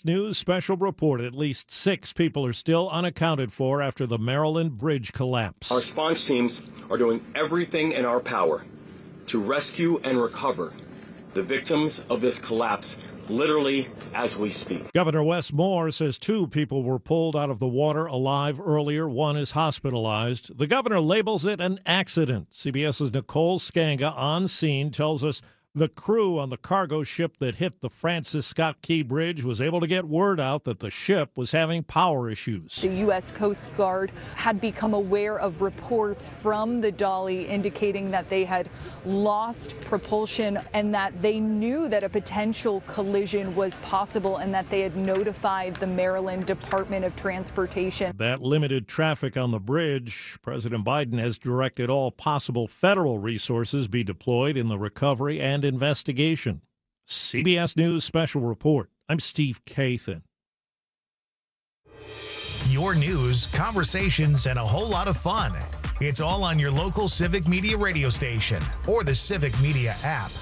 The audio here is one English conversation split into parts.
CBS News special report. At least 6 people are still unaccounted for after the Maryland bridge collapse. Our response teams are doing everything in our power to rescue and recover the victims of this collapse, literally as we speak. Governor Wes Moore says 2 people were pulled out of the water alive earlier. 1 is hospitalized. The governor labels it an accident. CBS's Nicole Skanga on scene tells us the crew on the cargo ship that hit the Francis Scott Key Bridge was able to get word out that the ship was having power issues. The U.S. Coast Guard had become aware of reports from the Dolly indicating that they had lost propulsion and that they knew that a potential collision was possible and that they had notified the Maryland Department of Transportation. That limited traffic on the bridge. President Biden has directed all possible federal resources be deployed in the recovery and investigation. CBS News Special Report. I'm Steve Kathan. Your news, conversations, and a whole lot of fun. It's all on your local Civic Media radio station or the Civic Media app.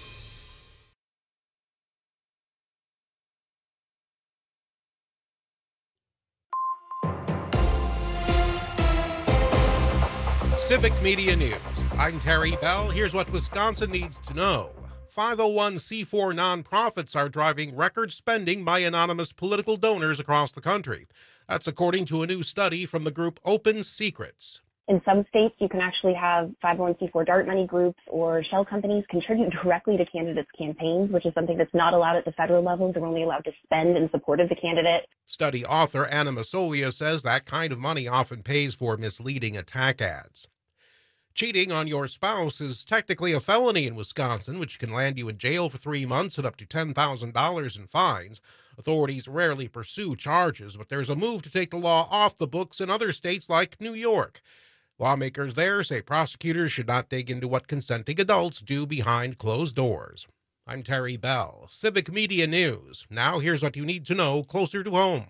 Civic Media News. I'm Terry Bell. Here's what Wisconsin needs to know. 501c4 nonprofits are driving record spending by anonymous political donors across the country. That's according to a new study from the group Open Secrets. In some states, you can actually have 501c4 DART money groups or shell companies contribute directly to candidates' campaigns, which is something that's not allowed at the federal level. They're only allowed to spend in support of the candidate. Study author Anna Masolia says that kind of money often pays for misleading attack ads. Cheating on your spouse is technically a felony in Wisconsin, which can land you in jail for 3 months and up to $10,000 in fines. Authorities rarely pursue charges, but there's a move to take the law off the books in other states like New York. Lawmakers there say prosecutors should not dig into what consenting adults do behind closed doors. I'm Terry Bell, Civic Media News. Now here's what you need to know closer to home.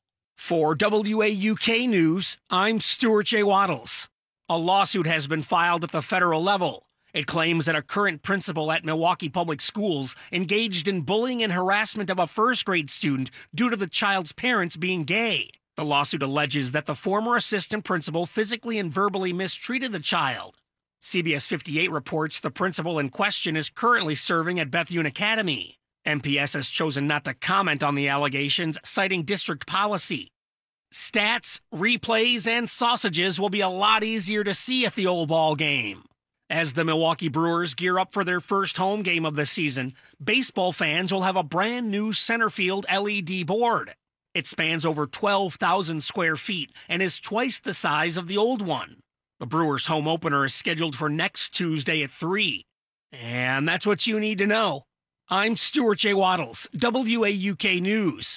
For WAUK News, I'm Stuart J. Waddles. A lawsuit has been filed at the federal level. It claims that a current principal at Milwaukee Public Schools engaged in bullying and harassment of a first-grade student due to the child's parents being gay. The lawsuit alleges that the former assistant principal physically and verbally mistreated the child. CBS 58 reports the principal in question is currently serving at Bethune Academy. MPS has chosen not to comment on the allegations, citing district policy. Stats, replays, and sausages will be a lot easier to see at the old ball game. As the Milwaukee Brewers gear up for their first home game of the season, baseball fans will have a brand new center field LED board. It spans over 12,000 square feet and is twice the size of the old one. The Brewers' home opener is scheduled for next Tuesday at 3. And that's what you need to know. I'm Stuart J. Waddles, WAUK News.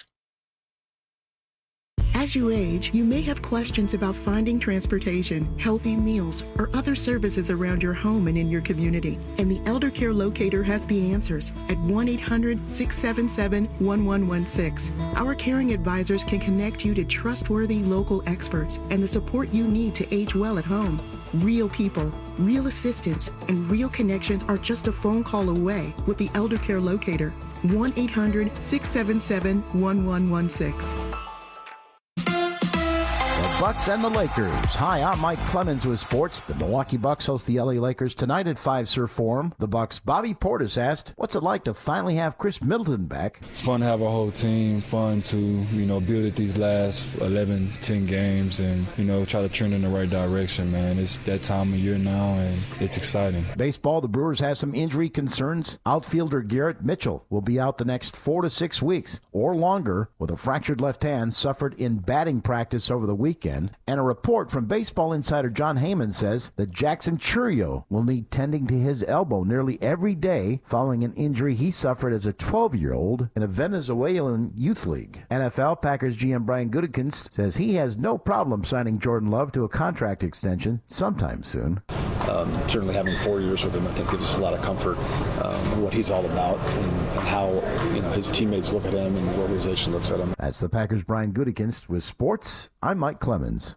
As you age, you may have questions about finding transportation, healthy meals, or other services around your home and in your community. And the Elder Care Locator has the answers at 1-800-677-1116. Our caring advisors can connect you to trustworthy local experts and the support you need to age well at home. Real people, real assistance, and real connections are just a phone call away with the Elder Care Locator. 1-800-677-1116. Bucks and the Lakers. Hi, I'm Mike Clemens with sports. The Milwaukee Bucks host the LA Lakers tonight at Fiserv Forum. The Bucks' Bobby Portis asked, what's it like to finally have Chris Middleton back? It's fun to have a whole team, fun to, build at these last 11, 10 games and, try to trend in the right direction, man. It's that time of year now, and it's exciting. Baseball, the Brewers have some injury concerns. Outfielder Garrett Mitchell will be out the next 4 to 6 weeks or longer with a fractured left hand suffered in batting practice over the weekend. And a report from Baseball Insider John Heyman says that Jackson Chourio will need tending to his elbow nearly every day following an injury he suffered as a 12-year-old in a Venezuelan youth league. NFL Packers GM Brian Gutekunst says he has no problem signing Jordan Love to a contract extension sometime soon. Certainly having 4 years with him, I think, gives us a lot of comfort in what he's all about and how his teammates look at him and the organization looks at him. That's the Packers' Brian Gutekunst with sports. I'm Mike Clemens.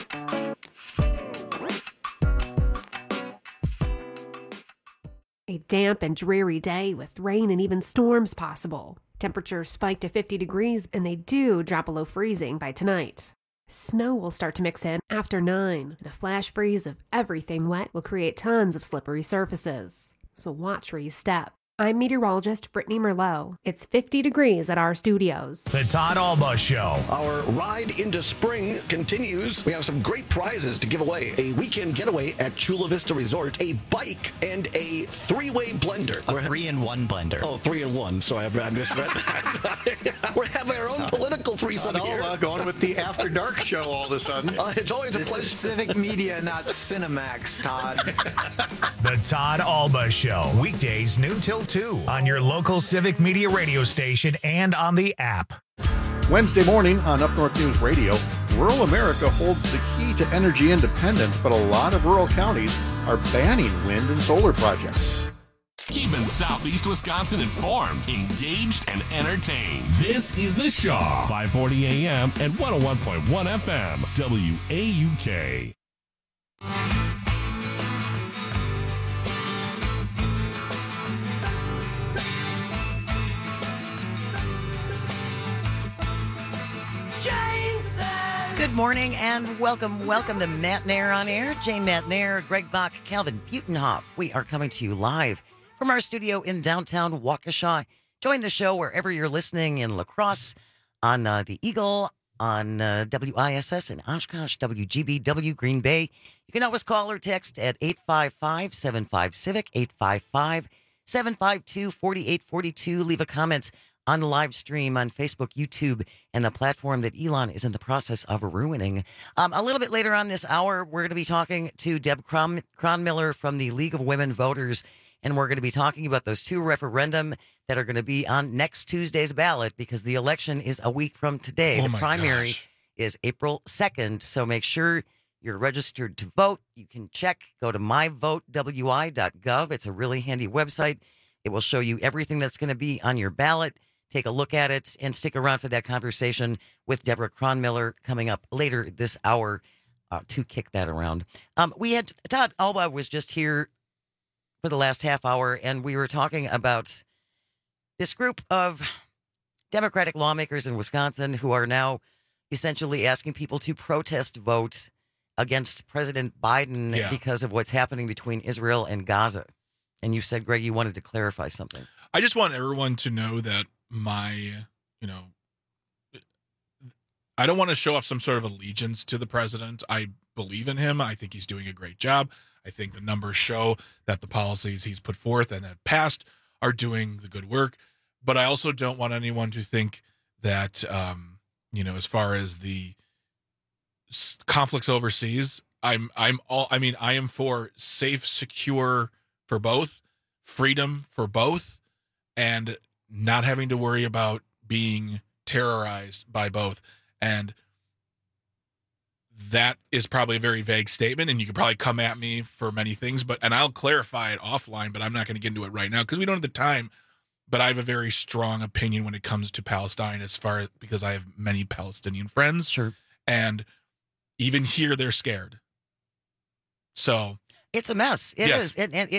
A damp and dreary day with rain and even storms possible. Temperatures spike to 50 degrees and they do drop below freezing by tonight. Snow will start to mix in after 9, and a flash freeze of everything wet will create tons of slippery surfaces. So watch where you step. I'm meteorologist Brittany Merlot. It's 50 degrees at our studios. The Todd Alba Show. Our ride into spring continues. We have some great prizes to give away. A weekend getaway at Chula Vista Resort, a bike, and a 3-way blender. A 3-in-1 blender. Oh, 3-in-1. So I misread that. We're having our own political threesome here. Going with the After Dark show all of a sudden. It's always a pleasure. This is Civic Media, not Cinemax, Todd. The Todd Alba Show. Weekdays noon till 2 on your local Civic Media radio station and on the app. Wednesday morning on Up North News Radio, rural America holds the key to energy independence, but a lot of rural counties are banning wind and solar projects. Keeping Southeast Wisconsin informed, engaged, and entertained. This is The Shaw, 540 AM and 101.1 FM, WAUK. Good morning and welcome to Matt Nair on Air. Jane Matt Nair, Greg Bach, Calvin Butenhoff. We are coming to you live from our studio in downtown Waukesha. Join the show wherever you're listening in La Crosse, on the Eagle, on WISS in Oshkosh, WGBW Green Bay. You can always call or text at 855-75-CIVIC, 855-752-4842. Leave a comment on the live stream on Facebook, YouTube, and the platform that Elon is in the process of ruining. A little bit later on this hour, we're going to be talking to Deb Cronmiller from the League of Women Voters, and we're going to be talking about those 2 referendum that are going to be on next Tuesday's ballot because the election is a week from today. The primary is April 2nd, so make sure you're registered to vote. You can check, go to myvotewi.gov. It's a really handy website. It will show you everything that's going to be on your ballot. Take a look at it and stick around for that conversation with Deborah Cronmiller coming up later this hour to kick that around. Todd Alba was just here for the last half hour, and we were talking about this group of Democratic lawmakers in Wisconsin who are now essentially asking people to protest vote against President Biden because of what's happening between Israel and Gaza. And you said, Greg, you wanted to clarify something. I just want everyone to know that I don't want to show off some sort of allegiance to the president. I believe in him. I think he's doing a great job. I think the numbers show that the policies he's put forth and that passed are doing the good work. But I also don't want anyone to think that, as far as the conflicts overseas, I am for safe, secure for both, freedom for both, and not having to worry about being terrorized by both. And that is probably a very vague statement, and you could probably come at me for many things, and I'll clarify it offline, but I'm not going to get into it right now because we don't have the time. But I have a very strong opinion when it comes to Palestine because I have many Palestinian friends. Sure. And even here, they're scared. So it's a mess. It is.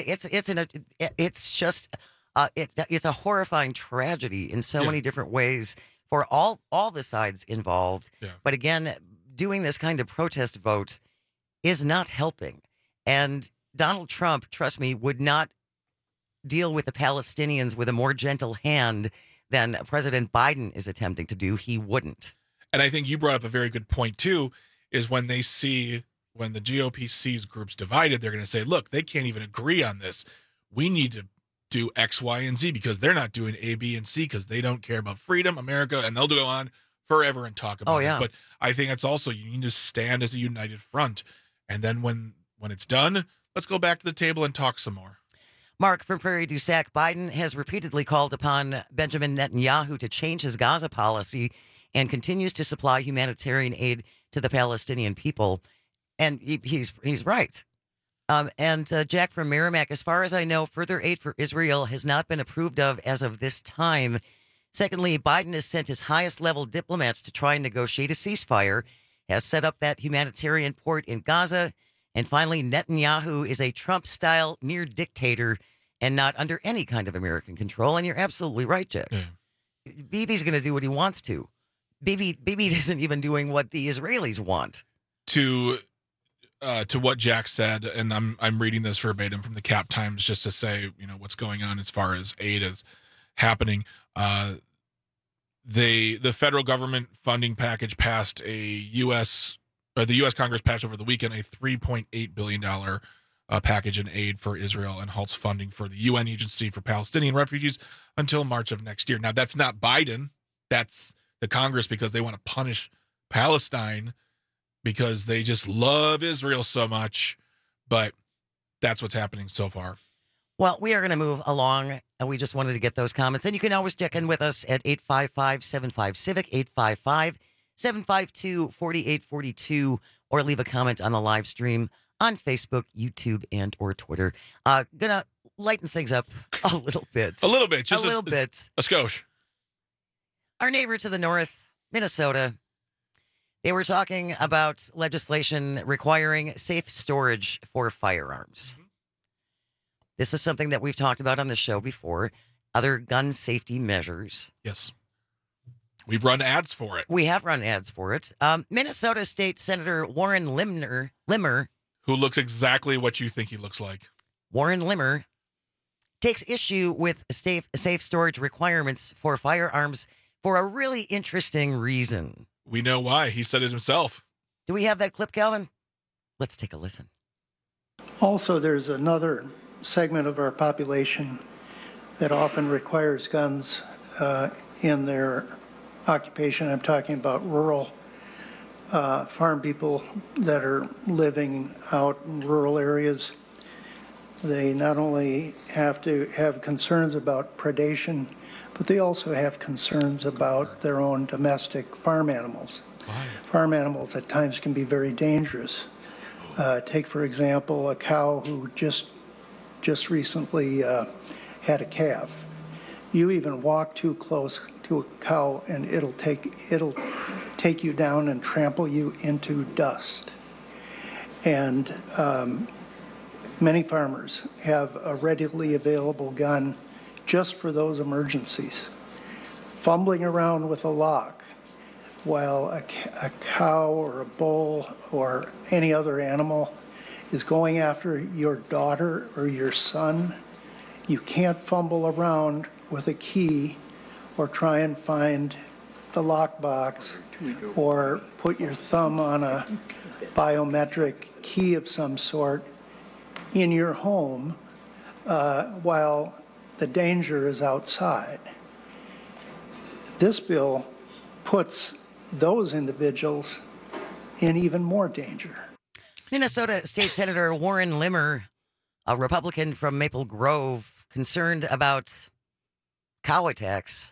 It's a horrifying tragedy in so many different ways for all the sides involved. Yeah. But again, doing this kind of protest vote is not helping. And Donald Trump, trust me, would not deal with the Palestinians with a more gentle hand than President Biden is attempting to do. He wouldn't. And I think you brought up a very good point, too, is when the GOP sees groups divided, they're going to say, look, they can't even agree on this. We need to do X, Y, and Z because they're not doing A, B, and C because they don't care about freedom, America, and they'll go on forever and talk about it. But I think it's also, you need to stand as a united front. And then when it's done, let's go back to the table and talk some more. Mark from Prairie du Sac, Biden has repeatedly called upon Benjamin Netanyahu to change his Gaza policy and continues to supply humanitarian aid to the Palestinian people. And he's right. And Jack from Merrimack, as far as I know, further aid for Israel has not been approved of as of this time. Secondly, Biden has sent his highest level diplomats to try and negotiate a ceasefire, has set up that humanitarian port in Gaza. And finally, Netanyahu is a Trump-style near dictator and not under any kind of American control. And you're absolutely right, Jack. Yeah. Bibi's going to do what he wants to. Bibi isn't even doing what the Israelis want. To what Jack said, and I'm reading this verbatim from the Cap Times just to say, what's going on as far as aid is happening. The federal government funding package passed the U.S. Congress passed over the weekend a $3.8 billion package in aid for Israel and halts funding for the UN Agency for Palestinian Refugees until March of next year. Now, that's not Biden. That's the Congress, because they want to punish Palestine because they just love Israel so much. But that's what's happening so far. Well, we are going to move along, and we just wanted to get those comments. And you can always check in with us at 855-75-CIVIC, 855-752-4842, or leave a comment on the live stream on Facebook, YouTube, and or Twitter. Gonna lighten things up a little bit. A little bit. Just a little bit. A skosh. Our neighbor to the north, Minnesota, they were talking about legislation requiring safe storage for firearms. This is something that we've talked about on the show before. Other gun safety measures. Yes. We've run ads for it. We have run ads for it. Minnesota State Senator Warren Limmer. Who looks exactly what you think he looks like. Warren Limmer takes issue with safe storage requirements for firearms for a really interesting reason. We know why. He said it himself. Do we have that clip, Calvin? Let's take a listen. Also, there's another segment of our population that often requires guns in their occupation. I'm talking about rural farm people that are living out in rural areas. They not only have to have concerns about predation, but they also have concerns about their own domestic farm animals. Farm animals at times can be very dangerous. Take, for example, a cow who just recently had a calf. You even walk too close to a cow and it'll take you down and trample you into dust. And many farmers have a readily available gun just for those emergencies. Fumbling around with a lock while a cow or a bull or any other animal is going after your daughter or your son, you can't fumble around with a key or try and find the lockbox or put your thumb on a biometric key of some sort in your home while the danger is outside. This bill puts those individuals in even more danger. Minnesota State Senator Warren Limmer, a Republican from Maple Grove, concerned about cow attacks.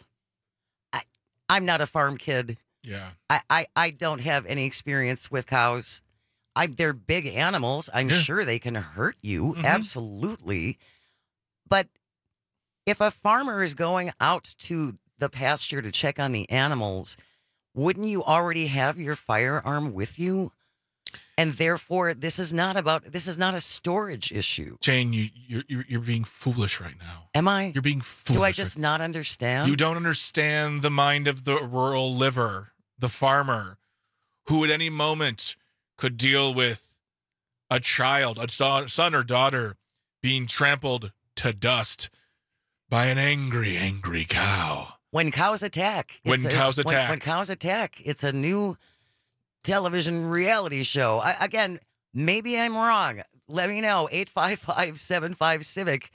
I'm not a farm kid. Yeah. I don't have any experience with cows. They're big animals. I'm sure they can hurt you. Mm-hmm. Absolutely. But if a farmer is going out to the pasture to check on the animals, wouldn't you already have your firearm with you? And therefore, this is not a storage issue. Jane, you're being foolish right now. Am I? You're being foolish. Do I just not understand? You don't understand the mind of the rural liver, the farmer, who at any moment could deal with a child, a son or daughter, being trampled to dust by an angry, angry cow. When cows attack. When cows attack, it's a new television reality show. Again, maybe I'm wrong. Let me know. 855-75-CIVIC,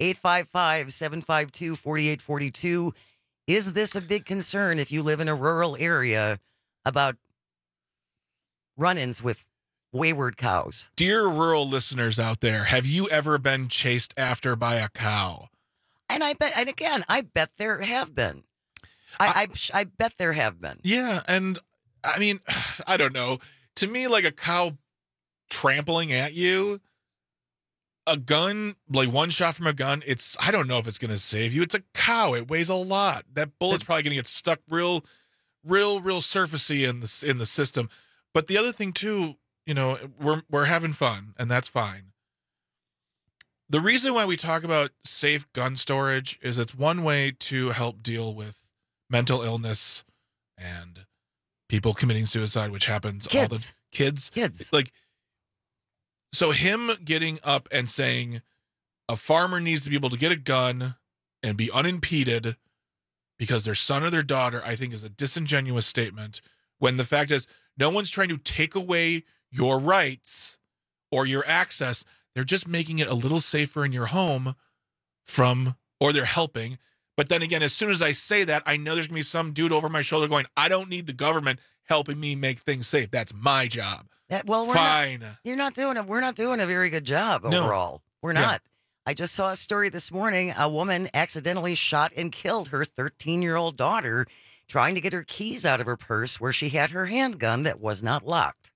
855-752-4842. Is this a big concern if you live in a rural area about run-ins with wayward cows? Dear rural listeners out there, have you ever been chased after by a cow? And I bet there have been. I bet there have been. Yeah, and I mean, I don't know. To me, like a cow trampling at you, a gun, like one shot from a gun, I don't know if it's going to save you. It's a cow. It weighs a lot. That bullet's probably going to get stuck real surfacey in the system. But the other thing too, we're having fun, and that's fine. The reason why we talk about safe gun storage is it's one way to help deal with mental illness and people committing suicide, which happens all the kids. Like, so him getting up and saying a farmer needs to be able to get a gun and be unimpeded because their son or their daughter, I think, is a disingenuous statement, when the fact is no one's trying to take away your rights or your access. They're just making it a little safer in your home or they're helping. But then again, as soon as I say that, I know there's going to be some dude over my shoulder going, I don't need the government helping me make things safe. That's my job. Fine. We're not doing a very good job overall. We're not. Yeah. I just saw a story this morning. A woman accidentally shot and killed her 13-year-old daughter trying to get her keys out of her purse where she had her handgun that was not locked.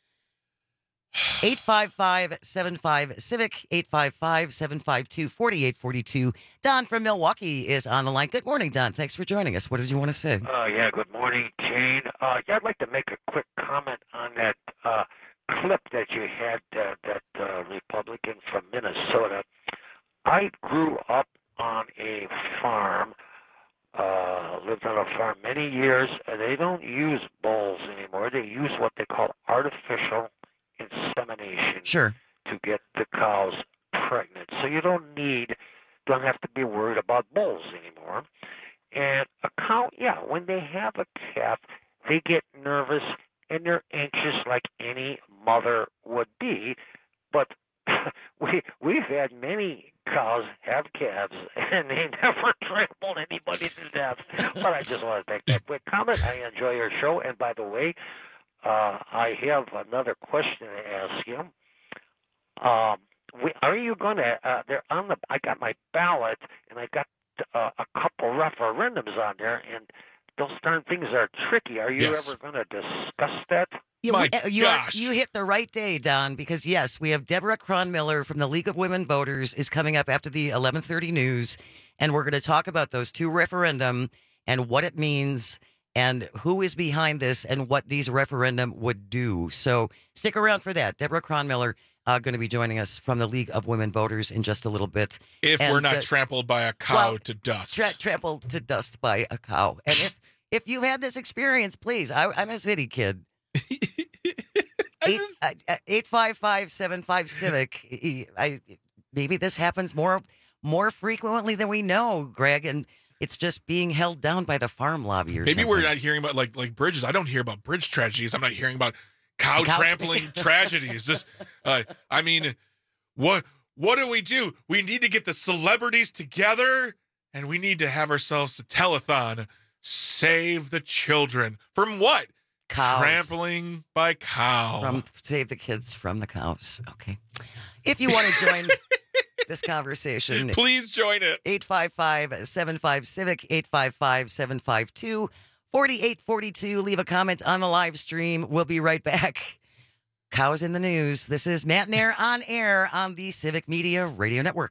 855-75-CIVIC, 855-752-4842. Don from Milwaukee is on the line. Good morning, Don. Thanks for joining us. What did you want to say? Yeah, good morning, Jane. I'd like to make a quick comment on that clip that you had, that Republican from Minnesota. I grew up on a farm, lived on a farm many years, and they don't use bulls anymore. They use what they call artificial insemination to get the cows pregnant. So you don't have to be worried about bulls anymore. And a cow, when they have a calf, they get nervous and they're anxious like any mother would be. But we've had many cows have calves, and they never trampled anybody to death. But I just want to make that quick comment. I enjoy your show. And by the way, I have another question to ask you. Are you going to? I got my ballot, and I got a couple referendums on there, and those darn things are tricky. Are you ever going to discuss that? You hit the right day, Don, because yes, we have Deborah Cronmiller from the League of Women Voters is coming up after the 11:30 news, and we're going to talk about those two referendum and what it means and who is behind this and what these referendum would do. So stick around for that. Deborah Cronmiller going to be joining us from the League of Women Voters in just a little bit. If we're not trampled by a cow to dust. Trampled to dust by a cow. And if you've had this experience, please, I'm a city kid. 855-75-CIVIC. Maybe this happens more frequently than we know, Greg, and it's just being held down by the farm lobby or something. Maybe we're not hearing about like bridges. I don't hear about bridge tragedies. I'm not hearing about cow trampling tragedies. This, I mean, what do? We need to get the celebrities together, and we need to have ourselves a telethon. Save the children from what? Cows. Trampling by cow. Save the kids from the cows. Okay. If you want to join this conversation, please join it. 855-75-CIVIC, 855-752-4842. Leave a comment on the live stream. We'll be right back. Cows in the news. This is Matt Nair on air on the Civic Media Radio Network.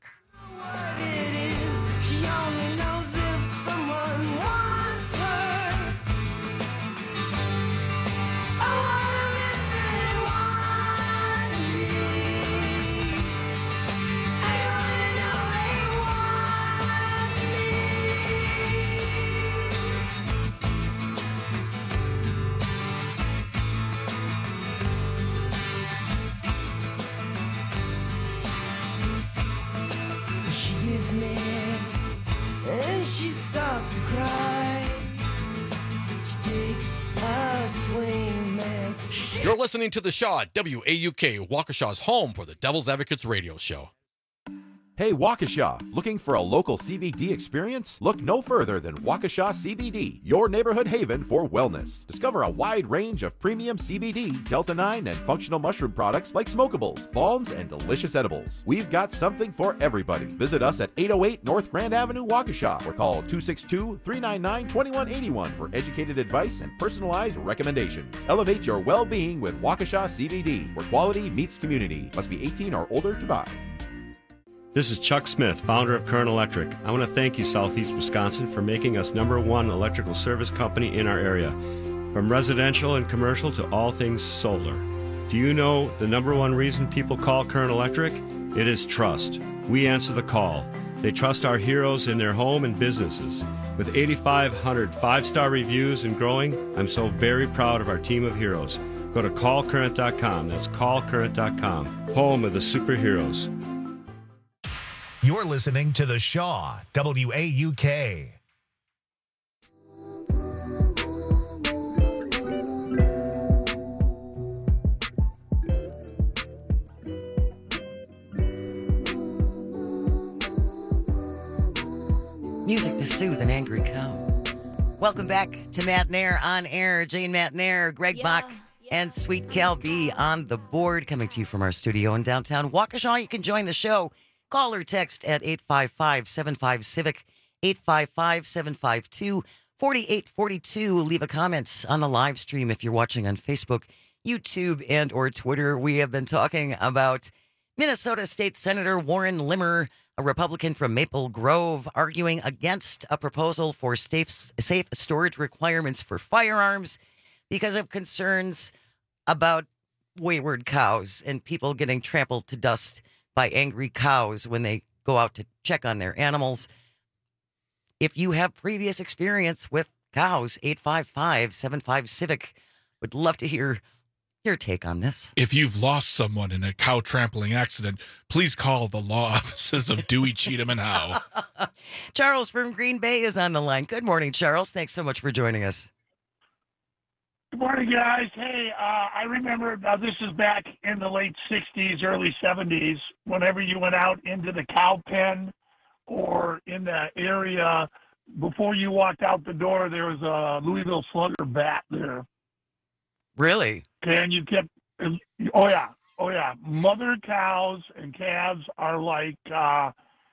And she starts to cry. She takes a swing, man. You're listening to The Shaw at WAUK, Waukesha's home for the Devil's Advocates radio show. Hey, Waukesha, looking for a local CBD experience? Look no further than Waukesha CBD, your neighborhood haven for wellness. Discover a wide range of premium CBD, Delta-9, and functional mushroom products like smokables, balms, and delicious edibles. We've got something for everybody. Visit us at 808 North Grand Avenue, Waukesha, or call 262-399-2181 for educated advice and personalized recommendations. Elevate your well-being with Waukesha CBD, where quality meets community. Must be 18 or older to buy. This is Chuck Smith, founder of Current Electric. I want to thank you, Southeast Wisconsin, for making us #1 electrical service company in our area. From residential and commercial to all things solar. Do you know the #1 reason people call Current Electric? It is trust. we answer the call. They trust our heroes in their home and businesses. With 8,500 5-star reviews and growing, I'm so very proud of our team of heroes. Go to callcurrent.com. That's callcurrent.com. Home of the superheroes. You're listening to The Shaw, WAUK. Music to soothe an angry cow. Welcome back to Matt Nair on air. Jane Matt Nair, Greg Bach, and Sweet Cal B on the board, coming to you from our studio in downtown Waukesha. You can join the show. Call or text at 855-75-CIVIC, 855-752-4842. Leave a comment on the live stream if you're watching on Facebook, YouTube, and or Twitter. We have been talking about Minnesota State Senator Warren Limmer, a Republican from Maple Grove, arguing against a proposal for safe storage requirements for firearms because of concerns about wayward cows and people getting trampled to dust by angry cows when they go out to check on their animals. If you have previous experience with cows, 855-75-CIVIC. Would love to hear your take on this. If you've lost someone in a cow trampling accident, please call the law offices of Dewey, Cheatham, and Howe. Charles from Green Bay is on the line. Good morning, Charles. Thanks so much for joining us. Good morning, guys. Hey, I remember, this is back in the late 60s, early 70s, whenever you went out into the cow pen or in that area, before you walked out the door, there was a Louisville Slugger bat there. Really? Okay, and you kept, oh yeah. Mother cows and calves are like a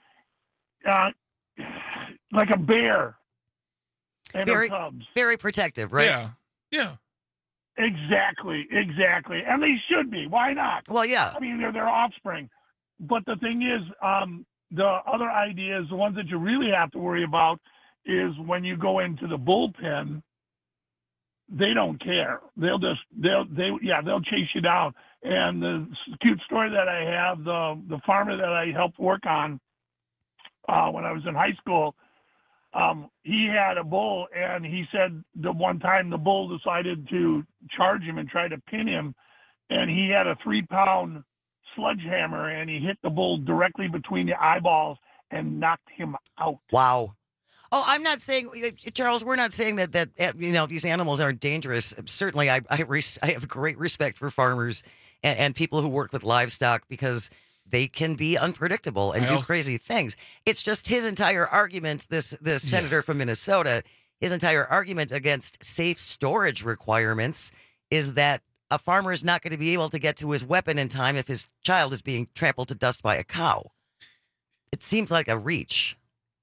bear and her cubs. Very protective, right? Yeah. Exactly. And they should be. Why not? Well, yeah. I mean, they're their offspring. But the thing is, the other ideas, the ones that you really have to worry about, is when you go into the bullpen, they don't care. They'll chase you down. And the cute story that I have, the farmer that I helped work on when I was in high school, he had a bull, and he said the one time the bull decided to charge him and try to pin him, and he had a 3-pound sledgehammer, and he hit the bull directly between the eyeballs and knocked him out. Wow. Oh, I'm not saying, Charles, we're not saying that these animals aren't dangerous. Certainly, I have great respect for farmers and people who work with livestock because they can be unpredictable and do crazy things. It's just his entire argument, this senator from Minnesota, his entire argument against safe storage requirements is that a farmer is not going to be able to get to his weapon in time if his child is being trampled to dust by a cow. It seems like a reach.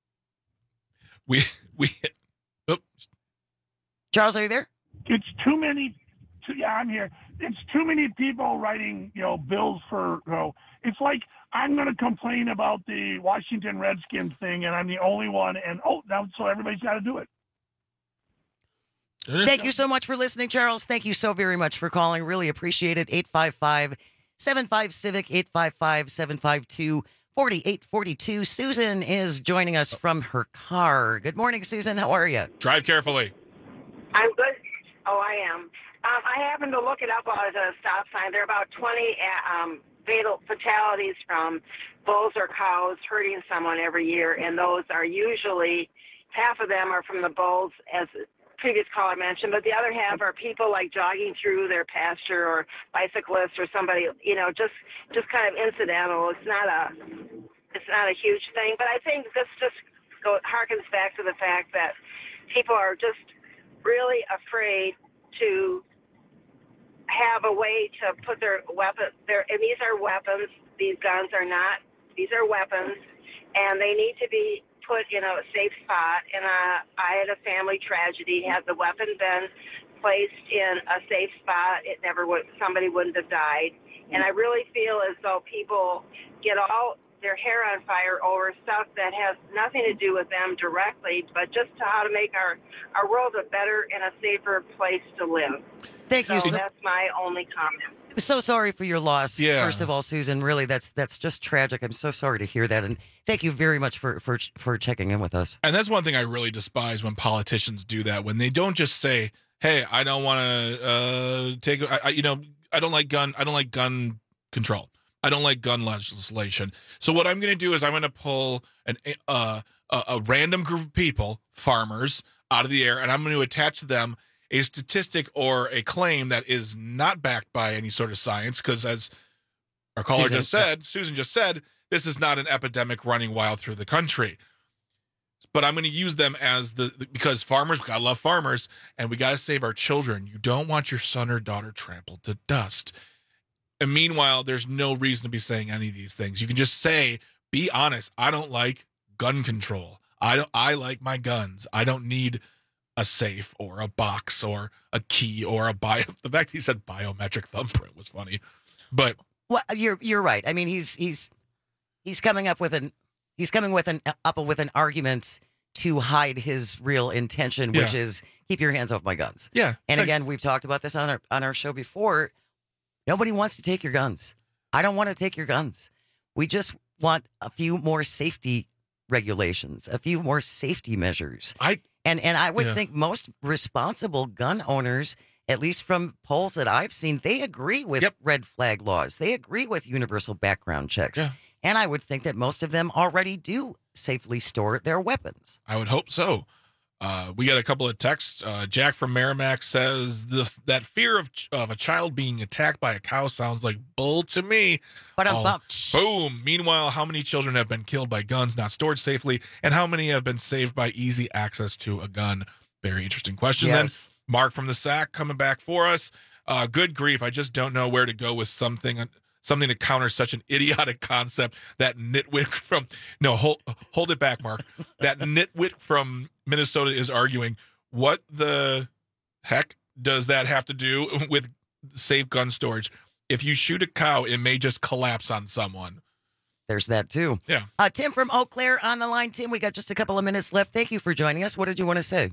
Charles, are you there? It's too many. Yeah, I'm here. It's too many people writing, bills for. It's like I'm going to complain about the Washington Redskins thing, and I'm the only one. And now so everybody's got to do it. Thank you so much for listening, Charles. Thank you so very much for calling. Really appreciate it. 855-75-CIVIC, 855-752-4842. Susan is joining us from her car. Good morning, Susan. How are you? Drive carefully. I'm good. Oh, I am. I happened to look it up at a stop sign. There are about 20 fatal fatalities from bulls or cows hurting someone every year, and those are usually, half of them are from the bulls, as the previous caller mentioned, but the other half are people like jogging through their pasture or bicyclists or somebody, just kind of incidental. It's not a huge thing, but I think this just harkens back to the fact that people are just really afraid to have a way to put their weapon there, and these are weapons. These guns are not. These are weapons, and they need to be put in a safe spot. And I had a family tragedy. Had the weapon been placed in a safe spot, it never would. Somebody wouldn't have died. And I really feel as though people get all their hair on fire over stuff that has nothing to do with them directly, but just to how to make our world a better and a safer place to live. Thank you. So that's my only comment. So sorry for your loss. Yeah. First of all, Susan, really, that's just tragic. I'm so sorry to hear that, and thank you very much for checking in with us. And that's one thing I really despise when politicians do that, when they don't just say, "Hey, I don't want to take, I don't like gun control. I don't like gun legislation. So what I'm going to do is I'm going to pull a random group of people, farmers, out of the air, and I'm going to attach to them a statistic or a claim that is not backed by any sort of science, because as our caller Susan just said, this is not an epidemic running wild through the country. But I'm going to use them as because farmers, we got to love farmers, and we got to save our children. You don't want your son or daughter trampled to dust. And meanwhile, there's no reason to be saying any of these things. You can just say, be honest, I don't like gun control. I like my guns. I don't need a safe or a box or a key or the fact that he said biometric thumbprint was funny. But well, you're right. I mean, he's coming up with an argument to hide his real intention, which is keep your hands off my guns. Yeah. And again, we've talked about this on our show before. Nobody wants to take your guns. I don't want to take your guns. We just want a few more safety regulations, a few more safety measures. And I would think most responsible gun owners, at least from polls that I've seen, they agree with red flag laws. They agree with universal background checks. Yeah. And I would think that most of them already do safely store their weapons. I would hope so. We got a couple of texts. Jack from Merrimack says that fear of a child being attacked by a cow sounds like bull to me. Boom. Meanwhile, how many children have been killed by guns not stored safely, and how many have been saved by easy access to a gun? Very interesting question. Yes. Then Mark from the Sack coming back for us. Good grief. I just don't know where to go with something to counter such an idiotic concept. That nitwit from hold it back, Mark. That nitwit from Minnesota is arguing. What the heck does that have to do with safe gun storage? If you shoot a cow, it may just collapse on someone. There's that too. Yeah. Tim from Eau Claire on the line. Tim, we got just a couple of minutes left. Thank you for joining us. What did you want to say?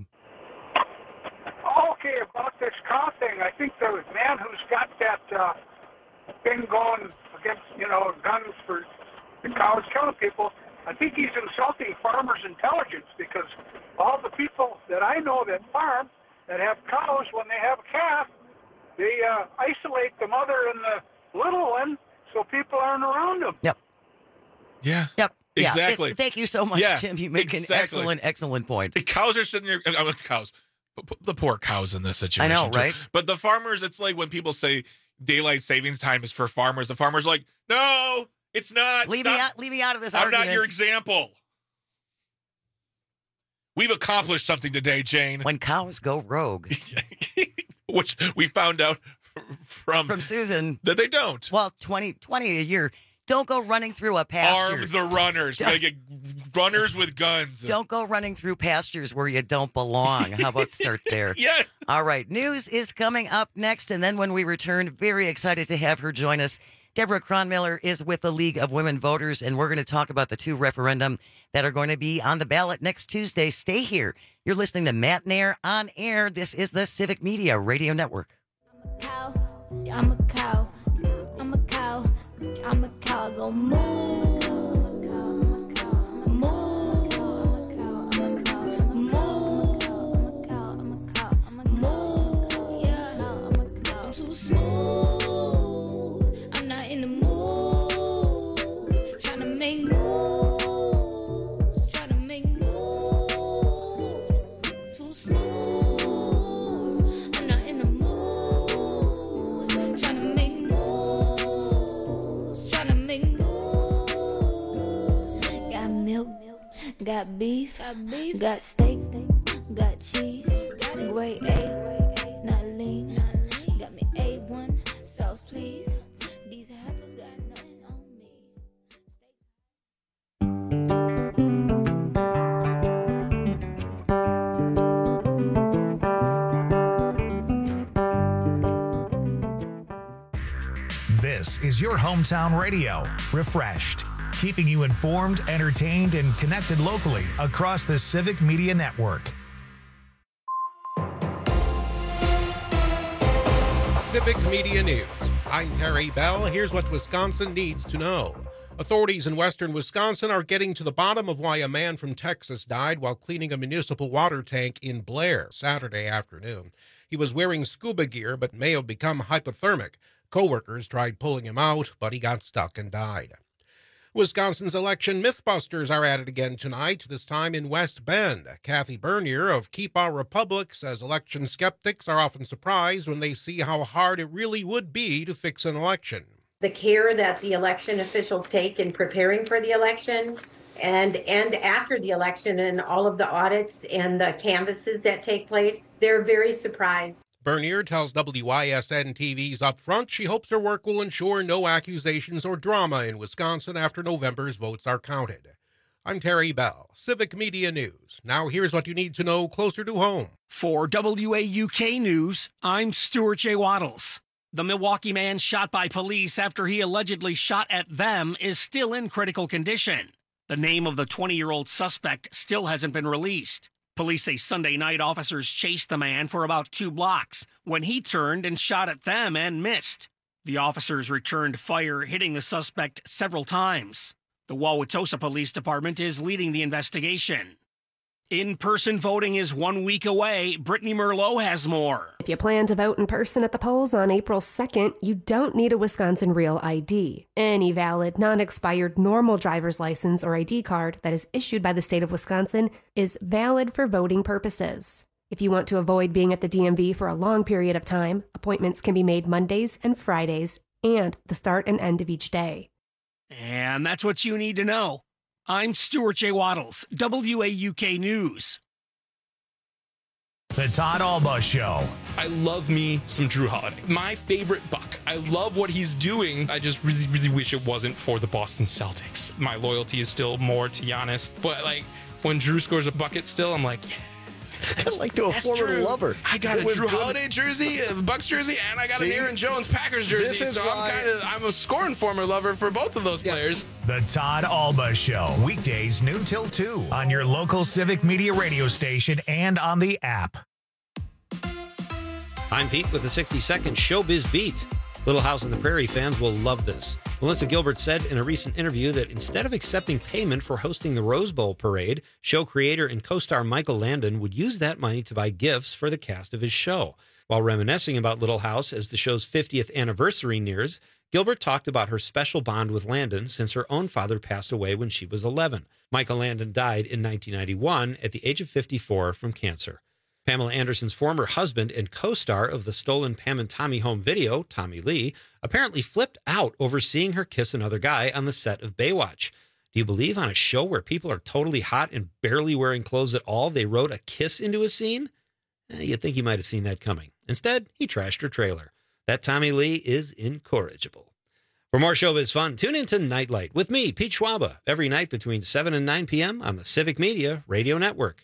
Okay, about this cow thing, I think the man who's got that thing going against, guns for the cows killing people, I think he's insulting farmers' intelligence, because all the people that I know that farm, that have cows, when they have a calf, they isolate the mother and the little one so people aren't around them. Yep. Yeah. Yep. Exactly. Thank you so much, Tim. You make an excellent point. The cows are sitting there. Cows. The poor cows in this situation. I know, right? But the farmers, it's like when people say daylight savings time is for farmers. The farmers are like, no, it's not. Leave me out of this I'm argument. not your example. We've accomplished something today, Jane. When cows go rogue. Which we found out from Susan. That they don't. Well, 20 a year. Don't go running through a pasture. Arm the runners. Gotta get runners with guns. Don't go running through pastures where you don't belong. How about start there? Yeah. All right. News is coming up next. And then when we return, very excited to have her join us. Deborah Kronmiller is with the League of Women Voters, and we're going to talk about the two referendum that are going to be on the ballot next Tuesday. Stay here. You're listening to Matt Nair on air. This is the Civic Media Radio Network. I'm a cow. I'm a cow. I'm a cow. I go moo. Got beef, got steak, got cheese, grade A, not lean. Got me A1, sauce please. These heifers got nothing on me. This is your hometown radio, Refreshed. Keeping you informed, entertained, and connected locally across the Civic Media Network. Civic Media News I'm Terry Bell. Here's what Wisconsin needs to know. Authorities in western Wisconsin are getting to the bottom of why a man from Texas died while cleaning a municipal water tank in Blair Saturday afternoon. He was wearing scuba gear but may have become hypothermic. Coworkers tried pulling him out, but he got stuck and died. Wisconsin's election mythbusters are at it again tonight, this time in West Bend. Kathy Bernier of Keep Our Republic says election skeptics are often surprised when they see how hard it really would be to fix an election. The care that the election officials take in preparing for the election and after the election and all of the audits and the canvasses that take place, they're very surprised. Bernier tells WISN TV's Upfront she hopes her work will ensure no accusations or drama in Wisconsin after November's votes are counted. I'm Terry Bell, Civic Media News. Now here's what you need to know closer to home. For WAUK News, I'm Stuart J. Waddles. The Milwaukee man shot by police after he allegedly shot at them is still in critical condition. The name of the 20-year-old suspect still hasn't been released. Police say Sunday night officers chased the man for about 2 blocks when he turned and shot at them and missed. The officers returned fire, hitting the suspect several times. The Wauwatosa Police Department is leading the investigation. In-person voting is 1 week away. Brittany Merlot has more. If you plan to vote in person at the polls on April 2nd, you don't need a Wisconsin Real ID. Any valid, non-expired normal driver's license or ID card that is issued by the state of Wisconsin is valid for voting purposes. If you want to avoid being at the DMV for a long period of time, appointments can be made Mondays and Fridays and the start and end of each day. And that's what you need to know. I'm Stuart J. Waddles, WAUK News. The Todd Alba Show. I love me some Drew Holiday. My favorite Buck. I love what he's doing. I just really, really wish it wasn't for the Boston Celtics. My loyalty is still more to Giannis. But, like, when Drew scores a bucket still, I'm like, yeah. Like to a former lover. I got a Drew Holiday jersey, a Bucks jersey, and I got an Aaron Jones Packers jersey. So I'm a scoring former lover for both of those players. The Todd Alba Show. Weekdays noon till 2 on your local Civic Media radio station and on the app. I'm Pete with the 60-second Showbiz Beat. Little House on the Prairie fans will love this. Melissa Gilbert said in a recent interview that instead of accepting payment for hosting the Rose Bowl parade, show creator and co-star Michael Landon would use that money to buy gifts for the cast of his show. While reminiscing about Little House as the show's 50th anniversary nears, Gilbert talked about her special bond with Landon since her own father passed away when she was 11. Michael Landon died in 1991 at the age of 54 from cancer. Pamela Anderson's former husband and co-star of the stolen Pam and Tommy home video, Tommy Lee, apparently flipped out over seeing her kiss another guy on the set of Baywatch. Do you believe on a show where people are totally hot and barely wearing clothes at all, they wrote a kiss into a scene? You'd think he might have seen that coming. Instead, he trashed her trailer. That Tommy Lee is incorrigible. For more showbiz fun, tune into Nightlight with me, Pete Schwaba, every night between 7 and 9 p.m. on the Civic Media Radio Network.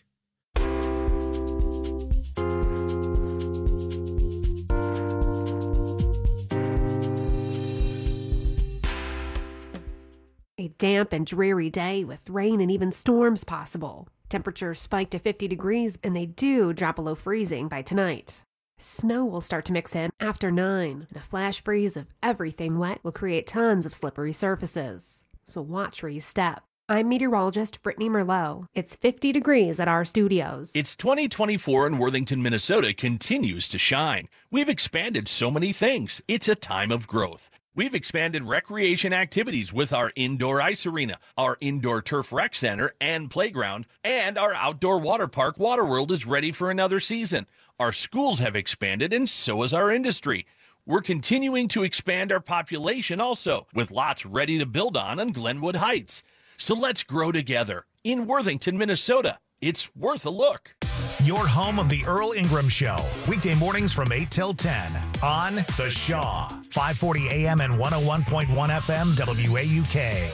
A damp and dreary day with rain and even storms possible. Temperatures spike to 50 degrees and they do drop below freezing by tonight. Snow will start to mix in after 9, and a flash freeze of everything wet will create tons of slippery surfaces. So watch where you step. I'm meteorologist Brittany Merlot. It's 50 degrees at our studios. It's 2024 and Worthington, Minnesota continues to shine. We've expanded so many things. It's a time of growth. We've expanded recreation activities with our indoor ice arena, our indoor turf rec center and playground, and our outdoor water park, Waterworld, is ready for another season. Our schools have expanded, and so has our industry. We're continuing to expand our population also, with lots ready to build on Glenwood Heights. So let's grow together in Worthington, Minnesota. It's worth a look. Your home of the Earl Ingram Show. Weekday mornings from 8 till 10 on The Shaw. 540 AM and 101.1 FM WAUK.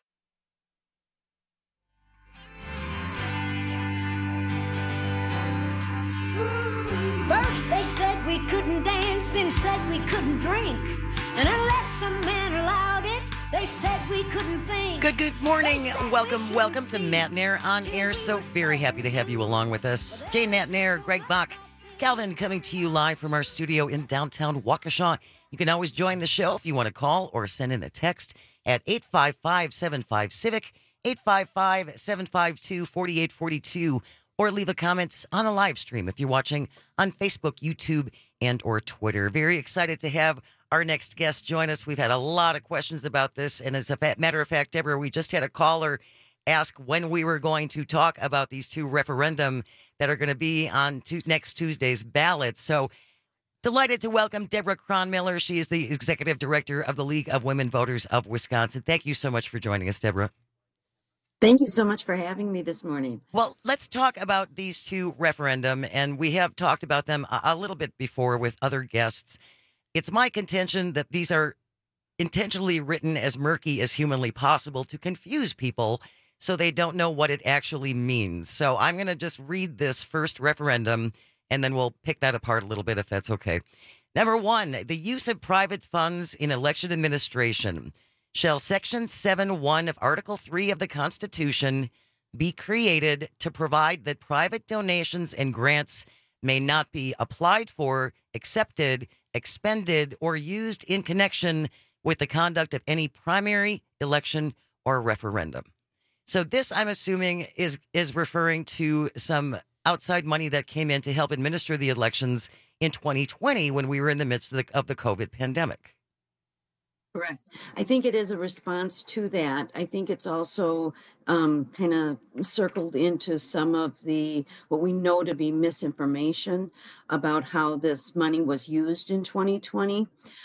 First they said we couldn't dance, then said we couldn't drink. And unless a man allowed it, they said we couldn't think. Good morning. Welcome to Matt Nair on Air. So very happy to have you along with us. Jane Matt Nair, Greg Bach, Calvin coming to you live from our studio in downtown Waukesha. You can always join the show if you want to call or send in a text at 855-75-CIVIC, 855-752-4842, or leave a comment on the live stream if you're watching on Facebook, YouTube, and or Twitter. Very excited to have our next guest join us. We've had a lot of questions about this, and as a matter of fact, Deborah, we just had a caller ask when we were going to talk about these two referendum that are going to be on next Tuesday's ballot. So delighted to welcome Deborah Cronmiller. She is the executive director of the League of Women Voters of Wisconsin. Thank you so much for joining us, Deborah. Thank you so much for having me this morning. Well, let's talk about these two referendum, and we have talked about them a little bit before with other guests. It's my contention that these are intentionally written as murky as humanly possible to confuse people so they don't know what it actually means. So I'm going to just read this first referendum, and then we'll pick that apart a little bit if that's okay. Number 1, the use of private funds in election administration. Shall Section 7.1 of Article 3 of the Constitution be created to provide that private donations and grants may not be applied for, accepted, expended, or used in connection with the conduct of any primary, election, or referendum. So this, I'm assuming, is referring to some outside money that came in to help administer the elections in 2020 when we were in the midst of the COVID pandemic. Correct. I think it is a response to that. I think it's also kind of circled into some of the what we know to be misinformation about how this money was used in 2020.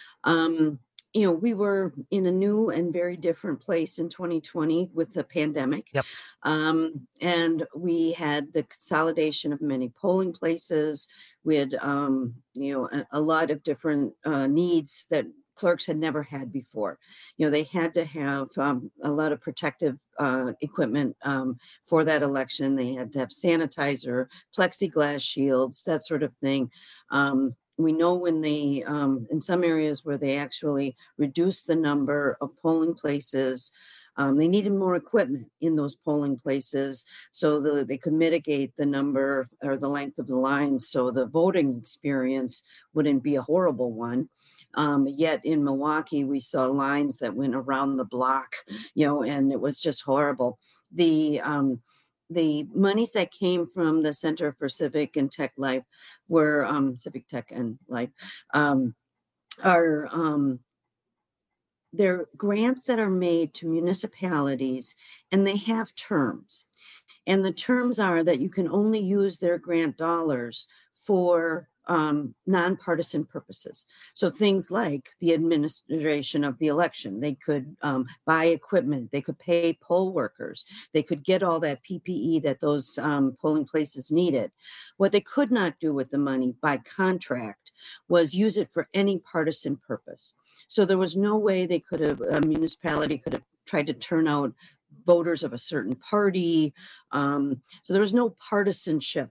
We were in a new and very different place in 2020 with the pandemic. Yep. And we had the consolidation of many polling places. We had, a lot of different needs that clerks had never had before. They had to have a lot of protective equipment for that election. They had to have sanitizer, plexiglass shields, that sort of thing. We know when they, in some areas where they actually reduced the number of polling places, they needed more equipment in those polling places so that they could mitigate the number or the length of the lines so the voting experience wouldn't be a horrible one. Yet in Milwaukee, we saw lines that went around the block, and it was just horrible. The monies that came from the Center for Civic and Tech Life were Civic Tech and Life are they're grants that are made to municipalities, and they have terms. And the terms are that you can only use their grant dollars for nonpartisan purposes. So things like the administration of the election, they could buy equipment, they could pay poll workers, they could get all that PPE that those polling places needed. What they could not do with the money by contract was use it for any partisan purpose. So there was no way they could have, a municipality could have tried to turn out voters of a certain party. So there was no partisanship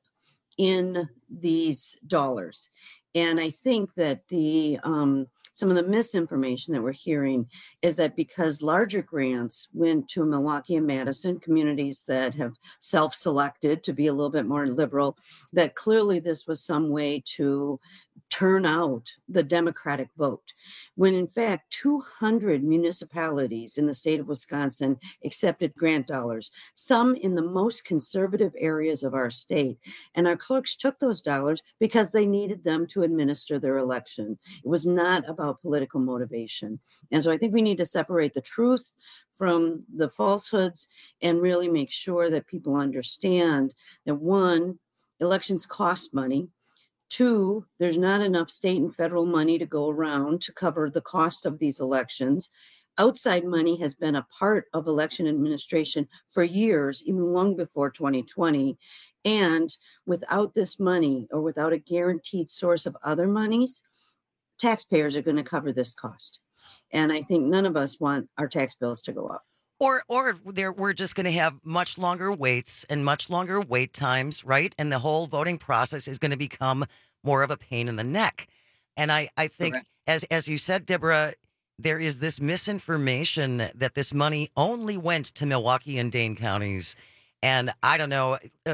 in these dollars. And I think that the some of the misinformation that we're hearing is that because larger grants went to Milwaukee and Madison, communities that have self-selected to be a little bit more liberal, that clearly this was some way to turn out the Democratic vote, when in fact 200 municipalities in the state of Wisconsin accepted grant dollars, some in the most conservative areas of our state. And our clerks took those dollars because they needed them to administer their election. It was not about political motivation. And so I think we need to separate the truth from the falsehoods and really make sure that people understand that, one, elections cost money. Two, there's not enough state and federal money to go around to cover the cost of these elections. Outside money has been a part of election administration for years, even long before 2020. And without this money, or without a guaranteed source of other monies, taxpayers are going to cover this cost. And I think none of us want our tax bills to go up. Or we're just going to have much longer waits and much longer wait times, right? And the whole voting process is going to become more of a pain in the neck. And I think, as you said, Deborah, there is this misinformation that this money only went to Milwaukee and Dane counties. And I don't know,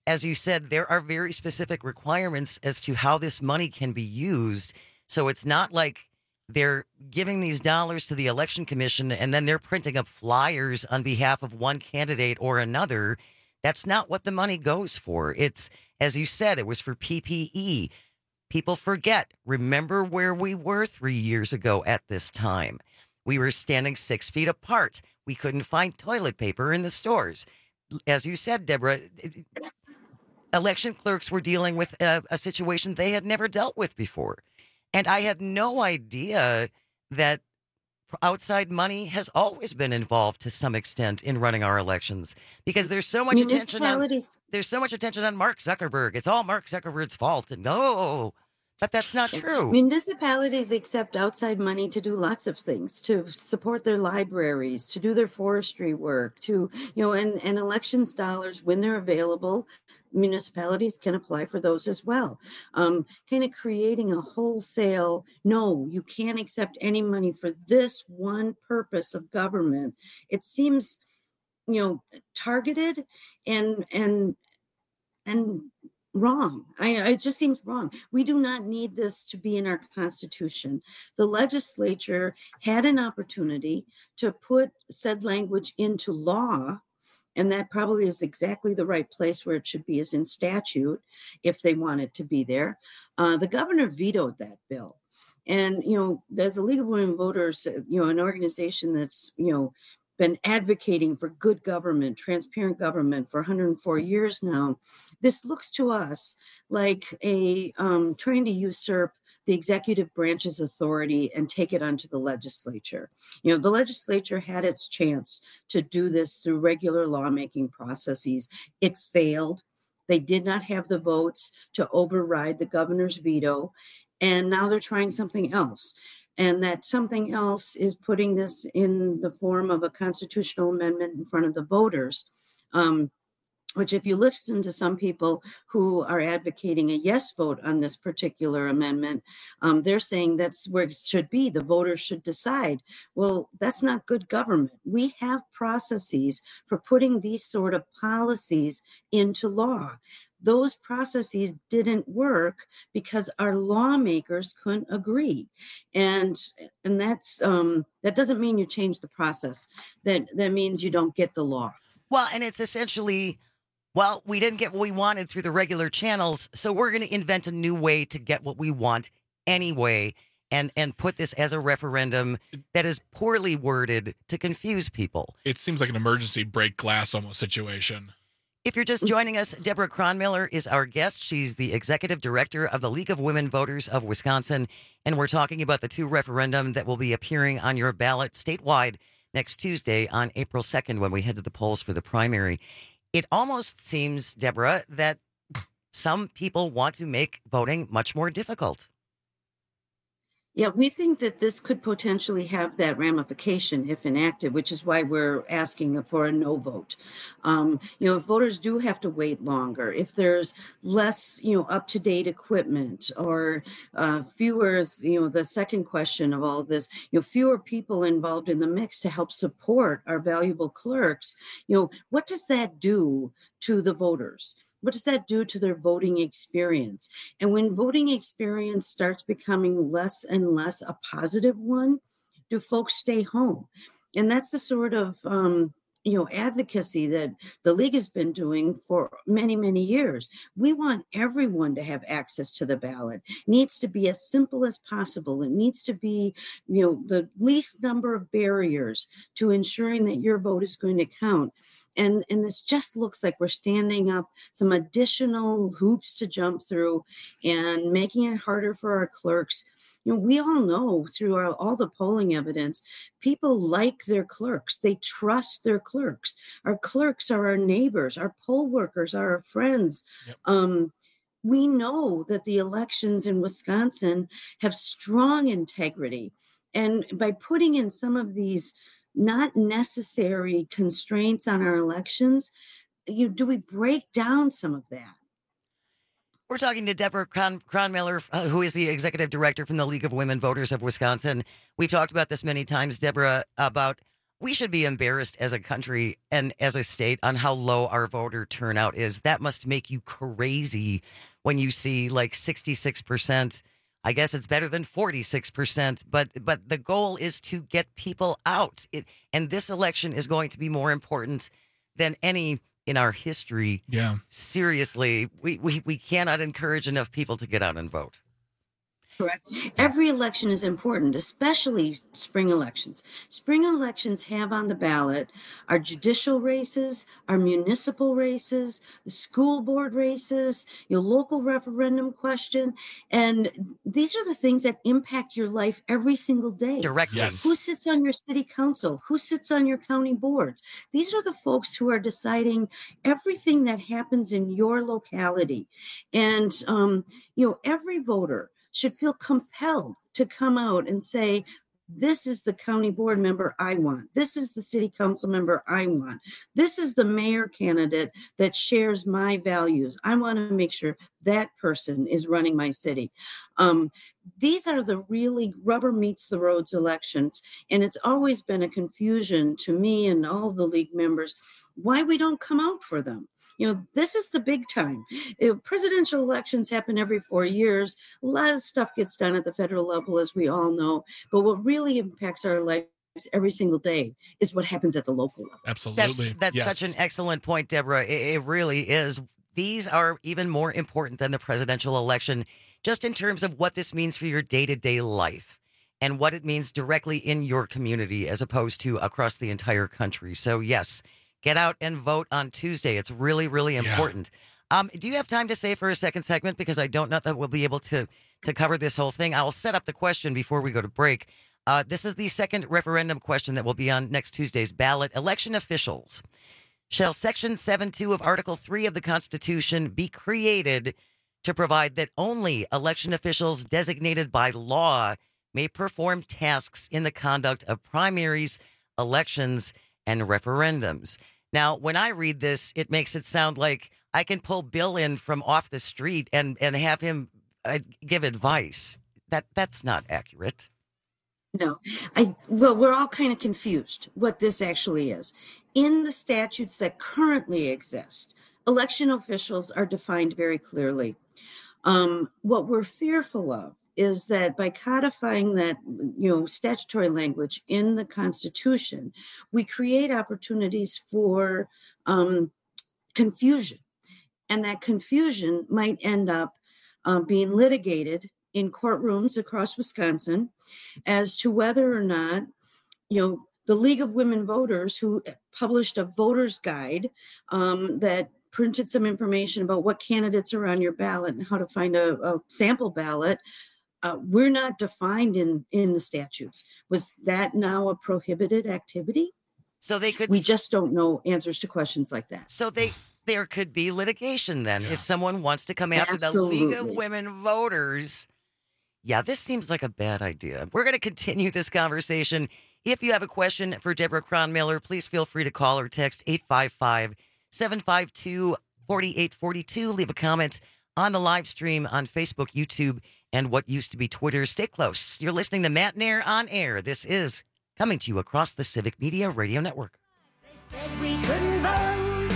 as you said, there are very specific requirements as to how this money can be used. So it's not like they're giving these dollars to the election commission and then they're printing up flyers on behalf of one candidate or another. That's not what the money goes for. It's, as you said, it was for PPE. People forget. Remember where we were 3 years ago at this time. We were standing 6 feet apart. We couldn't find toilet paper in the stores. As you said, Deborah, election clerks were dealing with a situation they had never dealt with before. And I had no idea that outside money has always been involved to some extent in running our elections, because there's so much attention on Mark Zuckerberg. It's all Mark Zuckerberg's fault. And no, but that's not true. Municipalities accept outside money to do lots of things, to support their libraries, to do their forestry work, to, and elections dollars, when they're available, municipalities can apply for those as well. Kind of creating a wholesale, no, you can't accept any money for this one purpose of government. It seems, targeted and wrong. It just seems wrong. We do not need this to be in our Constitution. The legislature had an opportunity to put said language into law, and that probably is exactly the right place where it should be, is in statute, if they want it to be there. The governor vetoed that bill. And, there's a League of Women Voters, an organization that's, been advocating for good government, transparent government for 104 years now. This looks to us like a trying to usurp the executive branch's authority and take it onto the legislature. The legislature had its chance to do this through regular lawmaking processes. It failed. They did not have the votes to override the governor's veto, and now they're trying something else. And that something else is putting this in the form of a constitutional amendment in front of the voters, which, if you listen to some people who are advocating a yes vote on this particular amendment, they're saying that's where it should be. The voters should decide. Well, that's not good government. We have processes for putting these sort of policies into law. Those processes didn't work because our lawmakers couldn't agree. And that's that doesn't mean you change the process. That means you don't get the law. Well, and it's essentially, well, we didn't get what we wanted through the regular channels, so we're going to invent a new way to get what we want anyway, and put this as a referendum that is poorly worded to confuse people. It seems like an emergency break glass almost situation. If you're just joining us, Deborah Kronmiller is our guest. She's the executive director of the League of Women Voters of Wisconsin, and we're talking about the 2 referendum that will be appearing on your ballot statewide next Tuesday on April 2nd when we head to the polls for the primary. It almost seems, Deborah, that some people want to make voting much more difficult. Yeah, we think that this could potentially have that ramification if enacted, which is why we're asking for a no vote. If voters do have to wait longer, if there's less, up-to-date equipment, or fewer, the second question of all of this, fewer people involved in the mix to help support our valuable clerks, what does that do to the voters? What does that do to their voting experience? And when voting experience starts becoming less and less a positive one, do folks stay home? And that's the sort of advocacy that the league has been doing for many, many years. We want everyone to have access to the ballot. It needs to be as simple as possible. It needs to be, the least number of barriers to ensuring that your vote is going to count. And this just looks like we're standing up some additional hoops to jump through and making it harder for our clerks. We all know through all the polling evidence, people like their clerks. They trust their clerks. Our clerks are our neighbors. Our poll workers are our friends. Yep. We know that the elections in Wisconsin have strong integrity. And by putting in some of these not necessary constraints on our elections, do we break down some of that? We're talking to Deborah Kronmiller, who is the executive director from the League of Women Voters of Wisconsin. We've talked about this many times, Deborah, about we should be embarrassed as a country and as a state on how low our voter turnout is. That must make you crazy when you see like 66%. I guess it's better than 46%, but the goal is to get people out. And this election is going to be more important than any in our history. Yeah. Seriously, we cannot encourage enough people to get out and vote. Correct. Every election is important, especially spring elections. Spring elections have on the ballot our judicial races, our municipal races, the school board races, your local referendum question. And these are the things that impact your life every single day. Directly. Yes. Who sits on your city council? Who sits on your county boards? These are the folks who are deciding everything that happens in your locality. And, every voter should feel compelled to come out and say, this is the county board member I want. This is the city council member I want. This is the mayor candidate that shares my values. I want to make sure that person is running my city. These are the really rubber meets the roads elections. And it's always been a confusion to me and all the league members why we don't come out for them. This is the big time. Presidential elections happen every 4 years. A lot of stuff gets done at the federal level, as we all know. But what really impacts our lives every single day is what happens at the local level. Absolutely. That's Yes. such an excellent point, Deborah. It really is. These are even more important than the presidential election, just in terms of what this means for your day-to-day life and what it means directly in your community as opposed to across the entire country. So, yes, get out and vote on Tuesday. It's really, really important. Do you have time to stay for a second segment? Because I don't know that we'll be able to cover this whole thing. I'll set up the question before we go to break. This is the second referendum question that will be on next Tuesday's ballot. Election officials. Shall Section 7.2 of Article 3 of the Constitution be created to provide that only election officials designated by law may perform tasks in the conduct of primaries, elections, and referendums? Now, when I read this, it makes it sound like I can pull Bill in from off the street and have him give advice. That's not accurate. No, we're all kind of confused what this actually is. In the statutes that currently exist, election officials are defined very clearly. What we're fearful of is that by codifying that, statutory language in the Constitution, we create opportunities for confusion. And that confusion might end up being litigated in courtrooms across Wisconsin as to whether or not, the League of Women Voters, who published a voter's guide that printed some information about what candidates are on your ballot and how to find a sample ballot, we're not defined in the statutes. Was that now a prohibited activity? So they could. We just don't know answers to questions like that. So there could be litigation then if someone wants to come after the League of Women Voters. Yeah, this seems like a bad idea. We're going to continue this conversation. If you have a question for Deborah Cronmiller, please feel free to call or text 855-752-4842. Leave a comment on the live stream on Facebook, YouTube, and what used to be Twitter. Stay close. You're listening to Matt Nair on Air. This is coming to you across the Civic Media Radio Network. They said we couldn't vote.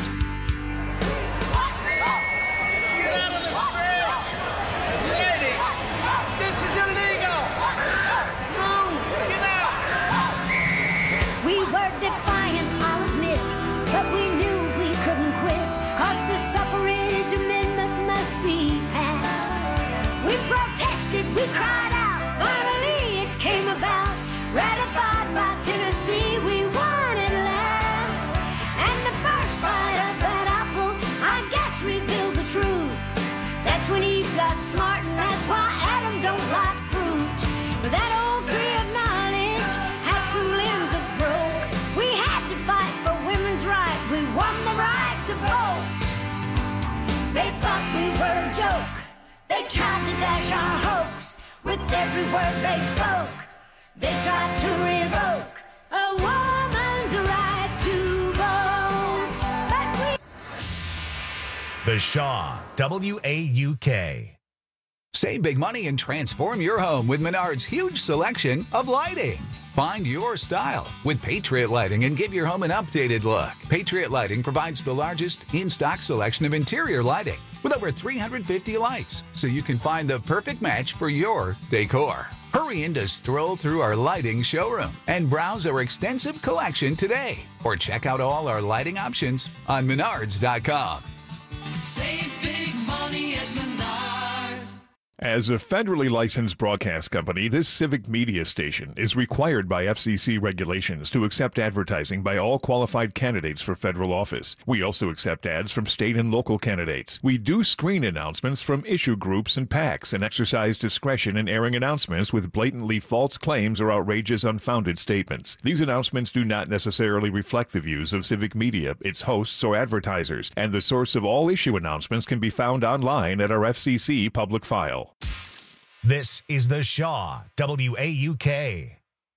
Get out of the street! Ladies, this is illegal! Move! Get out! We were defiant, I'll admit, but we knew we couldn't quit, 'cause the suffrage amendment must be passed. We protested, we cried out, finally it came about, ratified by Tennessee, we won at last. And the first bite of that apple, I guess revealed the truth. That's when Eve got smart, and that's why Adam don't like fruit. But that old tree of knowledge had some limbs that broke. We had to fight for women's right, we won the right to vote. They thought we were a joke, they tried to dash our hopes with every word they spoke. They tried to revoke a woman's right to vote. But we The Shaw, WAUK. Save big money and transform your home with Menard's huge selection of lighting. Find your style with Patriot Lighting and give your home an updated look. Patriot Lighting provides the largest in-stock selection of interior lighting with over 350 lights, so you can find the perfect match for your decor. Hurry in to stroll through our lighting showroom and browse our extensive collection today, or check out all our lighting options on Menards.com. Save big money at Menards. As a federally licensed broadcast company, this civic media station is required by FCC regulations to accept advertising by all qualified candidates for federal office. We also accept ads from state and local candidates. We do screen announcements from issue groups and PACs and exercise discretion in airing announcements with blatantly false claims or outrageous, unfounded statements. These announcements do not necessarily reflect the views of civic media, its hosts, or advertisers, and the source of all issue announcements can be found online at our FCC public file. This is The Shaw, WAUK.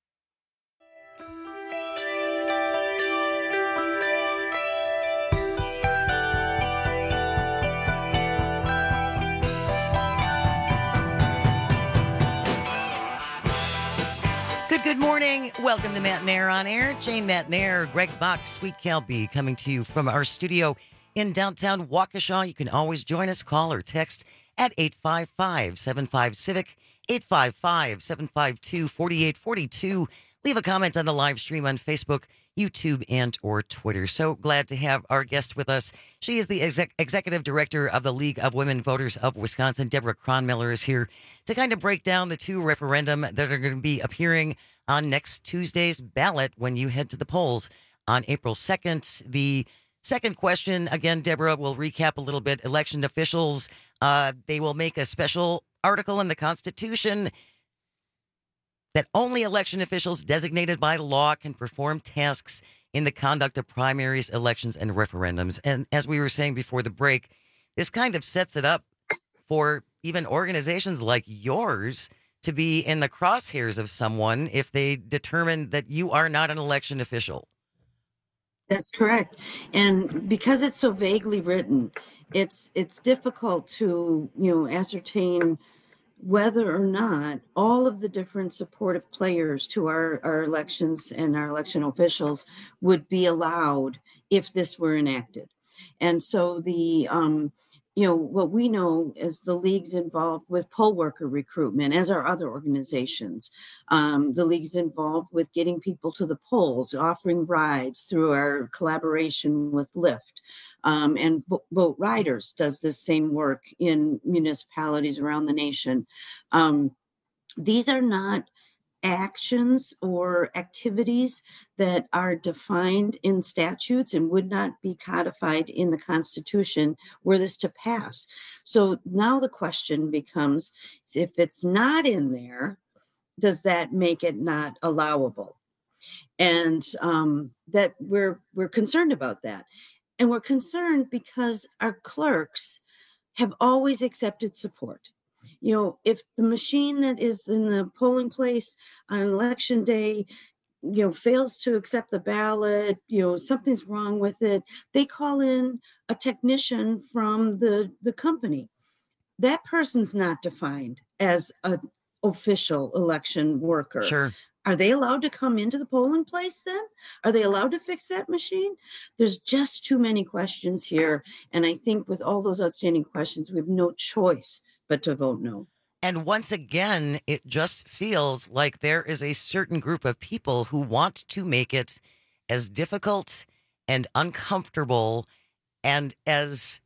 Good morning. Welcome to Matt and Air on Air. Jane Matt and Air, Greg Bach, Sweet Calby coming to you from our studio in downtown Waukesha. You can always join us, call or text at 855-75-CIVIC, 855-752-4842. Leave a comment on the live stream on Facebook, YouTube, and or Twitter. So glad to have our guest with us. She is the executive director of the League of Women Voters of Wisconsin. Deborah Kronmiller is here to kind of break down the two referendum that are going to be appearing on next Tuesday's ballot when you head to the polls on April 2nd. The second question, again, Deborah, will recap a little bit. Election officials, they will make a special article in the Constitution that only election officials designated by law can perform tasks in the conduct of primaries, elections, and referendums. And as we were saying before the break, this kind of sets it up for even organizations like yours to be in the crosshairs of someone if they determine that you are not an election official. That's correct. And because it's so vaguely written, it's difficult to, ascertain whether or not all of the different supportive players to our elections and our election officials would be allowed if this were enacted. And so what we know is the league's involved with poll worker recruitment, as are other organizations. The league's involved with getting people to the polls, offering rides through our collaboration with Lyft. And Vote Riders does this same work in municipalities around the nation. These are not actions or activities that are defined in statutes and would not be codified in the Constitution were this to pass. So now the question becomes, if it's not in there, does that make it not allowable? And that we're concerned about that. And we're concerned because our clerks have always accepted support. If the machine that is in the polling place on election day, fails to accept the ballot, something's wrong with it, they call in a technician from the company. That person's not defined as an official election worker. Sure. Are they allowed to come into the polling place then? Are they allowed to fix that machine? There's just too many questions here. And I think with all those outstanding questions, we have no choice but to vote no. And once again, it just feels like there is a certain group of people who want to make it as difficult and uncomfortable and as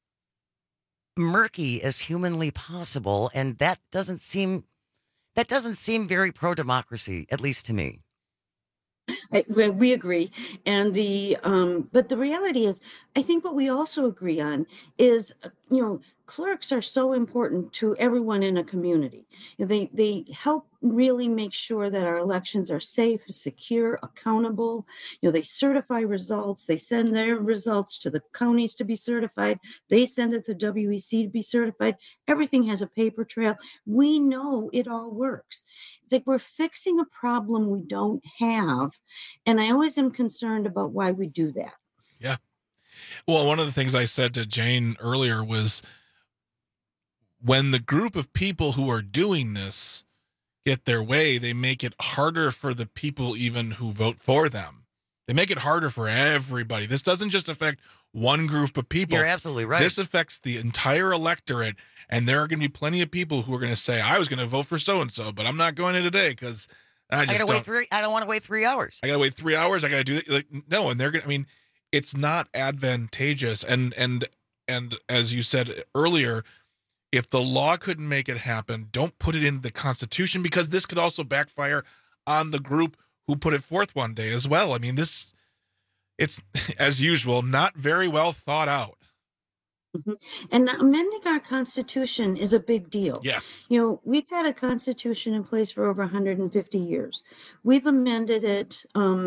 murky as humanly possible. And that doesn't seem very pro-democracy, at least to me. We agree. And but the reality is, I think what we also agree on is, clerks are so important to everyone in a community. They help really make sure that our elections are safe, secure, accountable. They certify results. They send their results to the counties to be certified. They send it to WEC to be certified. Everything has a paper trail. We know it all works. It's like we're fixing a problem we don't have. And I always am concerned about why we do that. Yeah. Well, one of the things I said to Jane earlier was when the group of people who are doing this get their way, they make it harder for the people even who vote for them. They make it harder for everybody. This doesn't just affect one group of people. You're absolutely right. This affects the entire electorate, and there are going to be plenty of people who are going to say, I was going to vote for so-and-so, but I'm not going to today because I don't want to wait 3 hours. I got to wait 3 hours. I got to do that. Like, no, and they're going to, I mean, it's not advantageous. And as you said earlier, if the law couldn't make it happen, don't put it in the Constitution, because this could also backfire on the group who put it forth one day as well. I mean, it's, as usual, not very well thought out. Mm-hmm. And amending our Constitution is a big deal. Yes. You know, we've had a Constitution in place for over 150 years. We've amended it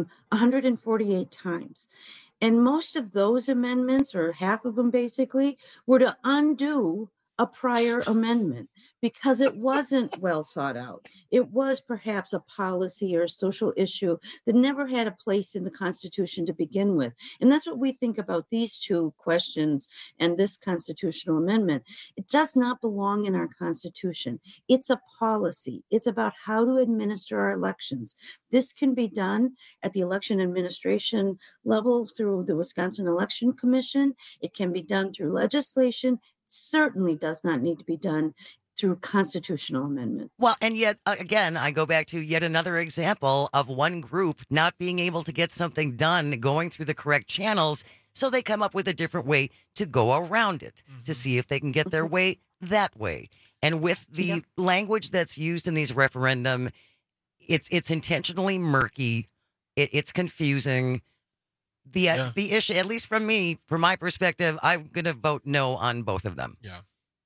148 times. And most of those amendments, or half of them basically, were to undo a prior amendment because it wasn't well thought out. It was perhaps a policy or a social issue that never had a place in the Constitution to begin with. And that's what we think about these two questions and this constitutional amendment. It does not belong in our Constitution. It's a policy. It's about how to administer our elections. This can be done at the election administration level through the Wisconsin Election Commission. It can be done through legislation. Certainly does not need to be done through constitutional amendment. Well, and yet, again, I go back to yet another example of one group not being able to get something done going through the correct channels, so they come up with a different way to go around it, to see if they can get their way that way. And with the language that's used in these referendum, it's intentionally murky, it's confusing. The issue, at least from my perspective, I'm going to vote no on both of them. Yeah.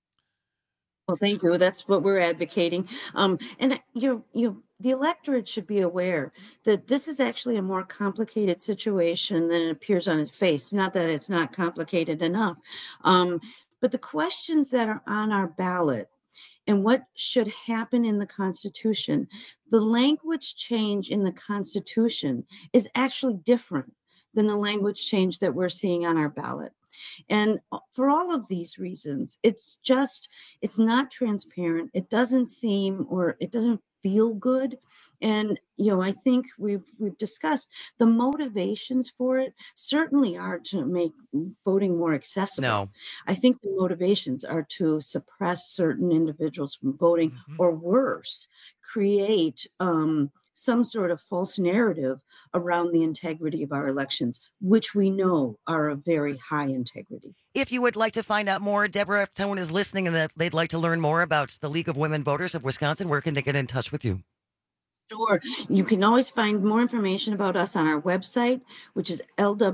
Well, thank you. That's what we're advocating. And the electorate should be aware that this is actually a more complicated situation than it appears on its face. Not that it's not complicated enough, but the questions that are on our ballot and what should happen in the Constitution, the language change in the Constitution is actually different than the language change that we're seeing on our ballot. And for all of these reasons, it's not transparent. It doesn't seem, or it doesn't feel good. And, I think we've discussed the motivations for it certainly are to make voting more accessible. No. I think the motivations are to suppress certain individuals from voting, or worse, create some sort of false narrative around the integrity of our elections, which we know are of very high integrity. If you would like to find out more, Deborah, if someone is listening and that they'd like to learn more about the League of Women Voters of Wisconsin, where can they get in touch with you? Sure. You can always find more information about us on our website, which is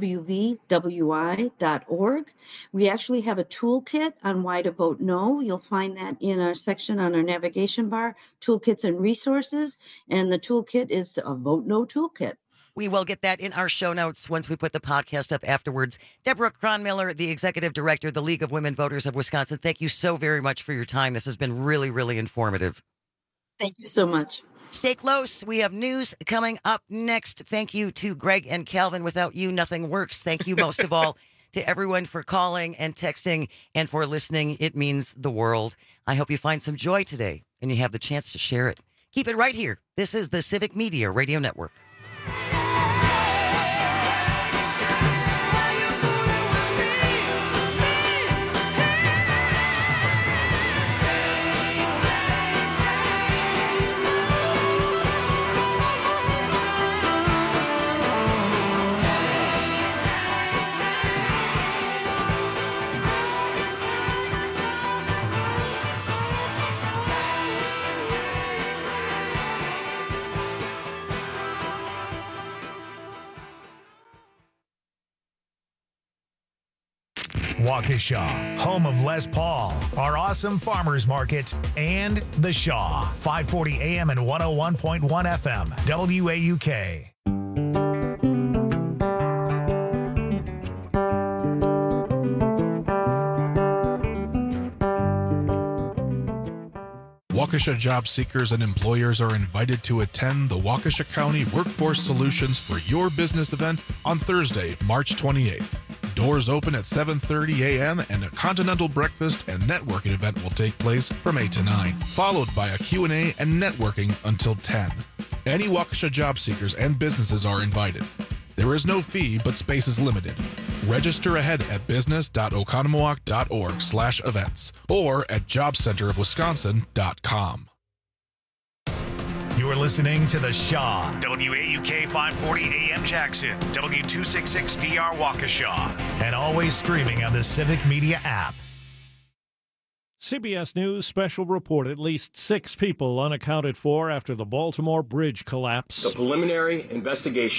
lwvwi.org. We actually have a toolkit on why to vote no. You'll find that in our section on our navigation bar, toolkits and resources. And the toolkit is a Vote No toolkit. We will get that in our show notes once we put the podcast up afterwards. Deborah Cronmiller, the Executive Director of the League of Women Voters of Wisconsin, thank you so very much for your time. This has been really, really informative. Thank you so much. Stay close. We have news coming up next. Thank you to Greg and Calvin. Without you, nothing works. Thank you most of all to everyone for calling and texting and for listening. It means the world. I hope you find some joy today and you have the chance to share it. Keep it right here. This is the Civic Media Radio Network. Waukesha, home of Les Paul, our awesome farmers market, and The Shaw, 540 AM and 101.1 FM, WAUK. Waukesha job seekers and employers are invited to attend the Waukesha County Workforce Solutions for Your Business event on Thursday, March 28th. Doors open at 7:30 a.m. and a continental breakfast and networking event will take place from 8 to 9, followed by a Q&A and networking until 10. Any Waukesha job seekers and businesses are invited. There is no fee, but space is limited. Register ahead at business.oconomowoc.org/events or at jobcenterofwisconsin.com. You are listening to The Shaw, WAUK 540 AM Jackson, W266DR Waukesha, and always streaming on the Civic Media app. CBS News special report: at least 6 people unaccounted for after the Baltimore bridge collapse. The preliminary investigation